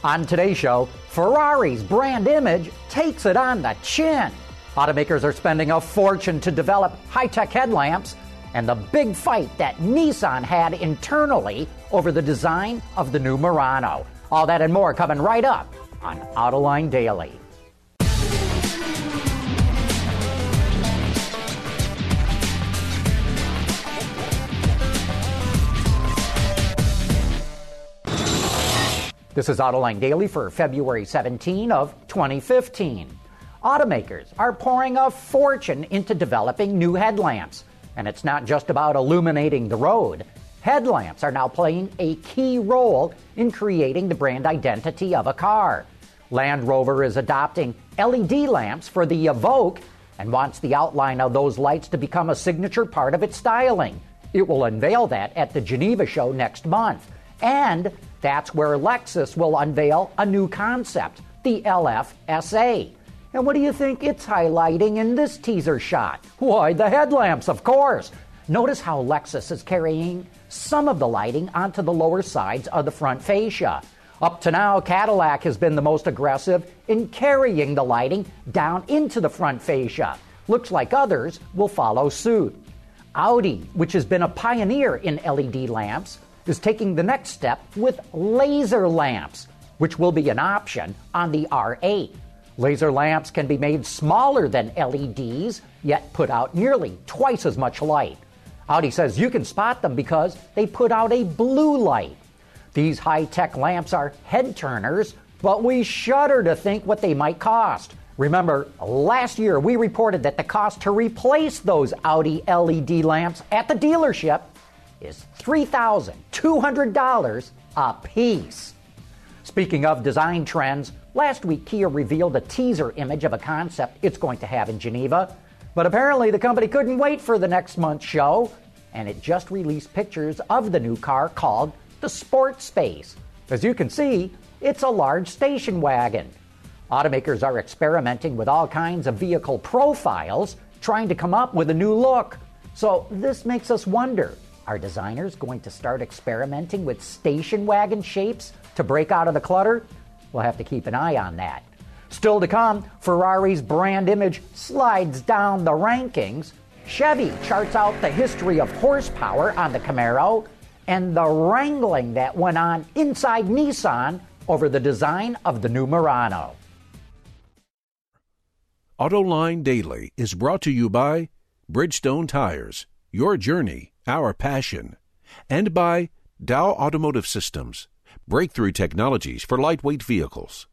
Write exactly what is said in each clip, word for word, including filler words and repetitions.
On today's show, Ferrari's brand image takes it on the chin. Automakers are spending a fortune to develop high-tech headlamps, and the big fight that Nissan had internally over the design of the new Murano. All that and more coming right up on Autoline Daily. This is Autoline Daily for February seventeenth of twenty fifteen. Automakers are pouring a fortune into developing new headlamps. And it's not just about illuminating the road. Headlamps are now playing a key role in creating the brand identity of a car. Land Rover is adopting L E D lamps for the Evoque and wants the outline of those lights to become a signature part of its styling. It will unveil that at the Geneva show next month. And that's where Lexus will unveil a new concept, the L F S A. And what do you think it's highlighting in this teaser shot? Why, the headlamps, of course. Notice how Lexus is carrying some of the lighting onto the lower sides of the front fascia. Up to now, Cadillac has been the most aggressive in carrying the lighting down into the front fascia. Looks like others will follow suit. Audi, which has been a pioneer in L E D lamps, is taking the next step with laser lamps, which will be an option on the R eight. Laser lamps can be made smaller than L E Ds, yet put out nearly twice as much light. Audi says you can spot them because they put out a blue light. These high-tech lamps are head turners, but we shudder to think what they might cost. Remember, last year we reported that the cost to replace those Audi L E D lamps at the dealership is three thousand two hundred dollars a piece. Speaking of design trends, last week Kia revealed a teaser image of a concept it's going to have in Geneva, but apparently the company couldn't wait for the next month's show, and it just released pictures of the new car called the Sport Space. As you can see, it's a large station wagon. Automakers are experimenting with all kinds of vehicle profiles, trying to come up with a new look. So this makes us wonder, are designers going to start experimenting with station wagon shapes to break out of the clutter? We'll have to keep an eye on that. Still to come, Ferrari's brand image slides down the rankings. Chevy charts out the history of horsepower on the Camaro and the wrangling that went on inside Nissan over the design of the new Murano. Autoline Daily is brought to you by Bridgestone Tires, your journey, our passion, and by Dow Automotive Systems, breakthrough technologies for lightweight vehicles.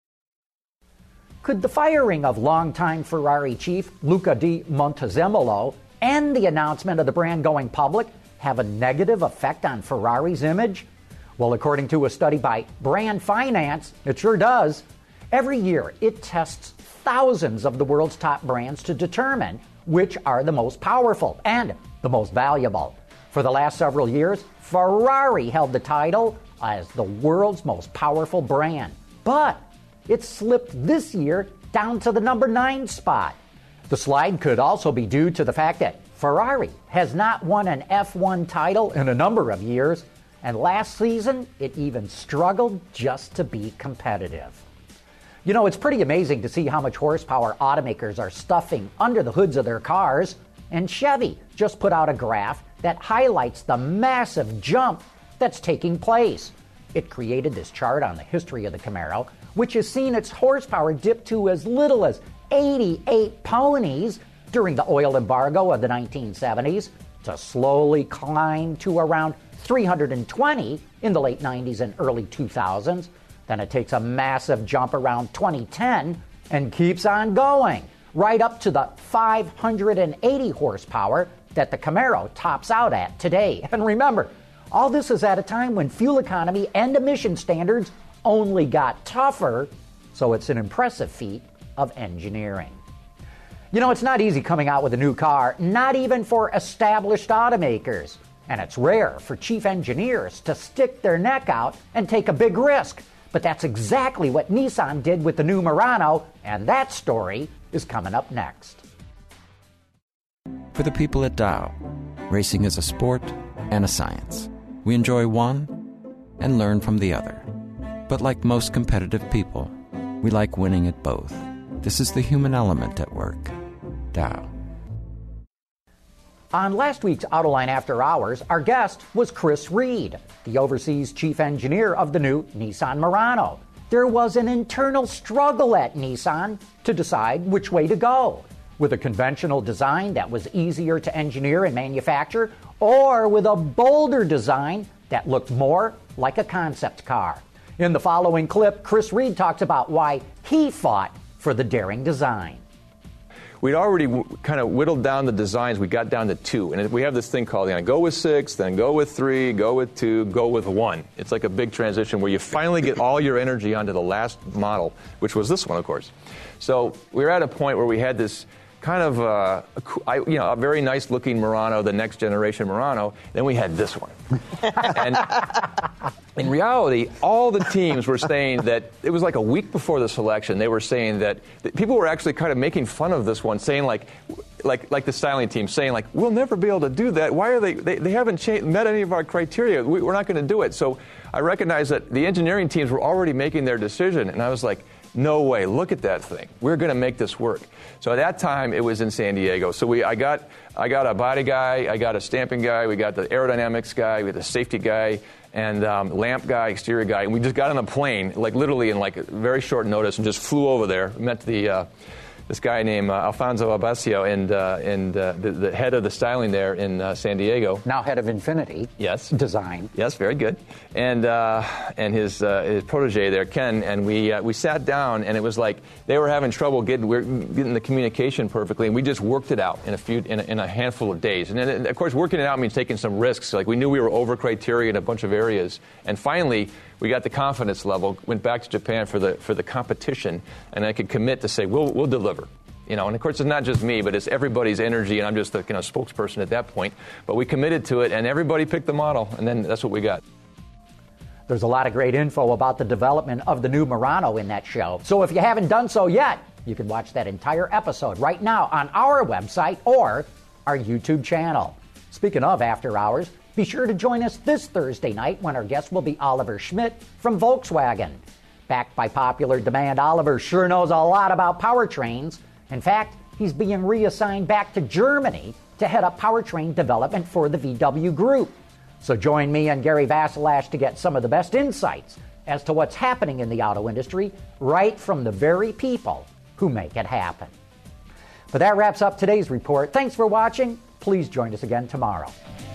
Could the firing of longtime Ferrari chief Luca di Montezemolo and the announcement of the brand going public have a negative effect on Ferrari's image? Well, according to a study by Brand Finance, it sure does. Every year, it tests thousands of the world's top brands to determine which are the most powerful and the most valuable. For the last several years, Ferrari held the title as the world's most powerful brand. But it slipped this year down to the number nine spot. The slide could also be due to the fact that Ferrari has not won an F one title in a number of years, and last season it even struggled just to be competitive. You know, it's pretty amazing to see how much horsepower automakers are stuffing under the hoods of their cars, and Chevy just put out a graph that highlights the massive jump that's taking place. It created this chart on the history of the Camaro, which has seen its horsepower dip to as little as eighty-eight ponies during the oil embargo of the nineteen seventies, to slowly climb to around three hundred twenty in the late nineties and early two thousands. Then it takes a massive jump around twenty ten and keeps on going, right up to the five hundred eighty horsepower that the Camaro tops out at today. And remember, all this is at a time when fuel economy and emission standards only got tougher, so it's an impressive feat of engineering. You know, it's not easy coming out with a new car, not even for established automakers. And it's rare for chief engineers to stick their neck out and take a big risk. But that's exactly what Nissan did with the new Murano, and that story is coming up next. For the people at Dow, racing is a sport and a science. We enjoy one and learn from the other. But like most competitive people, we like winning at both. This is the human element at work. Dow. On last week's Autoline After Hours, our guest was Chris Reed, the overseas chief engineer of the new Nissan Murano. There was an internal struggle at Nissan to decide which way to go, with a conventional design that was easier to engineer and manufacture, or with a bolder design that looked more like a concept car. In the following clip, Chris Reed talks about why he fought for the daring design. We'd already w- kind of whittled down the designs. We got down to two. And we have this thing called, you know, go with six, then go with three, go with two, go with one. It's like a big transition where you finally get all your energy onto the last model, which was this one, of course. So we were at a point where we had this kind of, uh, a, you know, a very nice-looking Murano, the next generation Murano. Then we had this one. And in reality, all the teams were saying that it was like a week before the selection. They were saying that, that people were actually kind of making fun of this one, saying like, like, like the styling team, saying like, we'll never be able to do that. Why are they? They, they haven't cha- met any of our criteria. We, we're not going to do it. So I recognized that the engineering teams were already making their decision, and I was like, no way, look at that thing. We're going to make this work. So at that time, it was in San Diego. So we, I got, I got a body guy, I got a stamping guy, we got the aerodynamics guy, we had the safety guy, and um, lamp guy, exterior guy, and we just got on a plane, like literally in like a very short notice, and just flew over there. Met the uh, this guy named uh, Alfonso Abasio, and uh, and uh, the, the head of the styling there in uh, San Diego. Now head of Infiniti. Yes. Design. Yes, very good. And uh, and his uh, his protege there, Ken, and we uh, we sat down, and it was like they were having trouble getting we're getting the communication perfectly, and we just worked it out in a few in a, in a handful of days. And then, of course, working it out means taking some risks. Like we knew we were over criteria in a bunch of areas, and finally we got the confidence level. Went back to Japan for the for the competition, and I could commit to say we'll we'll deliver. You know, and of course it's not just me, but it's everybody's energy, and I'm just the you know spokesperson at that point. But we committed to it, and everybody picked the model, and then that's what we got. There's a lot of great info about the development of the new Murano in that show. So if you haven't done so yet, you can watch that entire episode right now on our website or our YouTube channel. Speaking of After Hours, be sure to join us this Thursday night when our guest will be Oliver Schmidt from Volkswagen. Backed by popular demand, Oliver sure knows a lot about powertrains. In fact, he's being reassigned back to Germany to head up powertrain development for the V W Group. So join me and Gary Vasilash to get some of the best insights as to what's happening in the auto industry right from the very people who make it happen. But that wraps up today's report. Thanks for watching. Please join us again tomorrow.